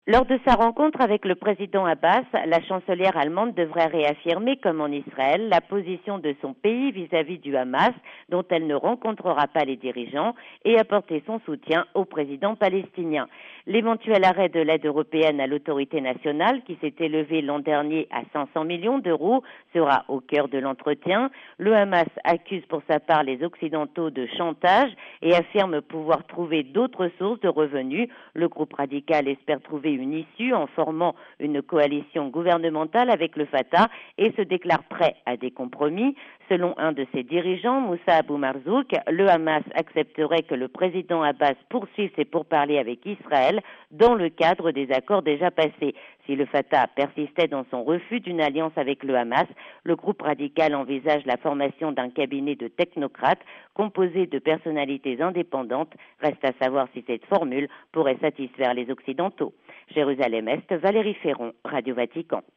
Lors de sa rencontre avec le président Abbas, la chancelière allemande devrait réaffirmer, comme en Israël, la position de son pays vis-à-vis du Hamas, dont elle ne rencontrera pas les dirigeants, et apporter son soutien au président palestinien. L'éventuel arrêt de l'aide européenne à l'autorité nationale, qui s'est élevé l'an dernier à 500 millions d'euros, sera au cœur de l'entretien. Le Hamas accuse pour sa part les Occidentaux de chantage et affirme pouvoir trouver d'autres sources de revenus. Le groupe radical espère trouver une issue en formant une coalition gouvernementale avec le Fatah et se déclare prêt à des compromis. Selon un de ses dirigeants, Moussa Abou Marzouk, le Hamas accepterait que le président Abbas poursuive ses pourparlers avec Israël dans le cadre des accords déjà passés. Si le Fatah persistait dans son refus d'une alliance avec le Hamas, le groupe radical envisage la formation d'un cabinet de technocrates composé de personnalités indépendantes. Reste à savoir si cette formule pourrait satisfaire les Occidentaux. Jérusalem-Est, Valérie Ferron, Radio Vatican.